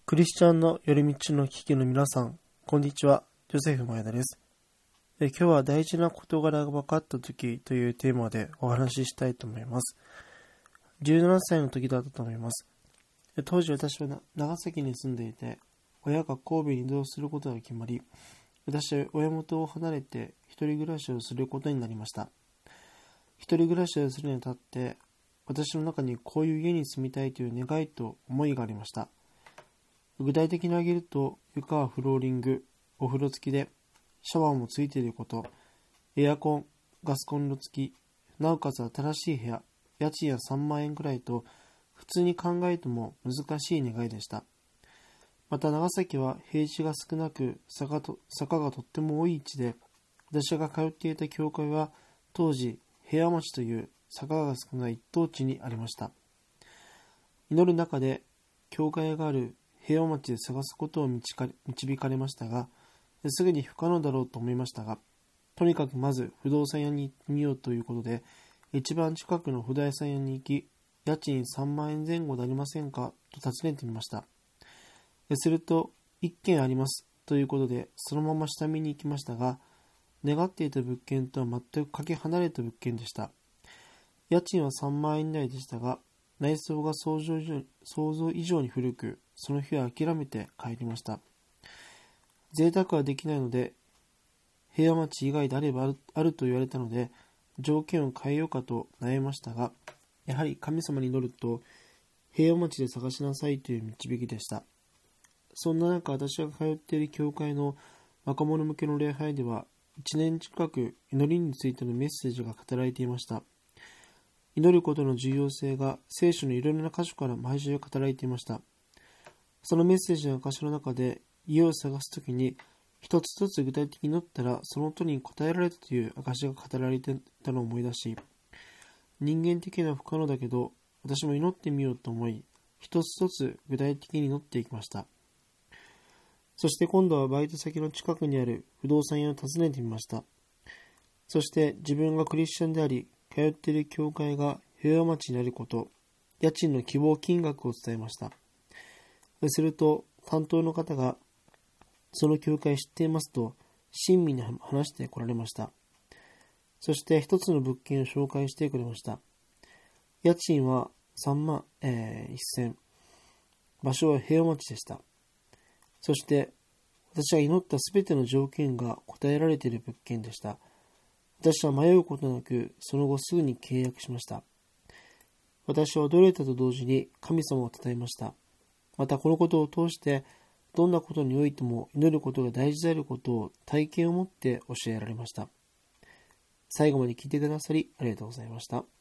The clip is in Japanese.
クリスチャンの寄り道の聞きの皆さん、こんにちは。ジョセフ前田です。今日は大事な事柄が分かった時というテーマでお話ししたいと思います。17歳の時だったと思います。当時私は長崎に住んでいて、親が神戸に移動することが決まり、私は親元を離れて一人暮らしをすることになりました。一人暮らしをするにあたって、私の中にこういう家に住みたいという願いと思いがありました。具体的に挙げると、床はフローリング、お風呂付きで、シャワーもついていること、エアコン、ガスコンロ付き、なおかつ新しい部屋、家賃や3万円くらいと、普通に考えても難しい願いでした。また長崎は平地が少なく、坂がとっても多い位置で、私が通っていた教会は、当時、平和町という坂が少ない一等地にありました。祈る中で、教会がある平和町で探すことを導かれましたが、すぐに不可能だろうと思いましたが、とにかくまず不動産屋に行ってみようということで、一番近くの不動産屋に行き、家賃3万円前後でありませんかと尋ねてみました。すると、1軒ありますということで、そのまま下見に行きましたが、願っていた物件とは全くかけ離れた物件でした。家賃は3万円台でしたが、内装が想像以上に古く、その日は諦めて帰りました。贅沢はできないので、平和町以外であればあると言われたので、条件を変えようかと悩みましたが、やはり神様に祈ると、平和町で探しなさいという導きでした。そんな中、私が通っている教会の若者向けの礼拝では、1年近く祈りについてのメッセージが語られていました。祈ることの重要性が聖書のいろいろな箇所から毎週語られていました。そのメッセージの箇所の中で、家を探すときに、一つ一つ具体的に祈ったら、その問いに答えられたという証が語られていたのを思い出し、人間的には不可能だけど、私も祈ってみようと思い、一つ一つ具体的に祈っていきました。そして今度はバイト先の近くにある不動産屋を訪ねてみました。そして自分がクリスチャンであり、通っている教会が平和町にあること、家賃の希望金額を伝えました。すると、担当の方が、その教会知っていますと、親身に話してこられました。そして一つの物件を紹介してくれました。家賃は3万、1000。場所は平和町でした。そして、私が祈ったすべての条件が答えられている物件でした。私は迷うことなく、その後すぐに契約しました。私は驚いたと同時に神様を称えました。またこのことを通して、どんなことにおいても祈ることが大事であることを体験を持って教えられました。最後まで聞いてくださりありがとうございました。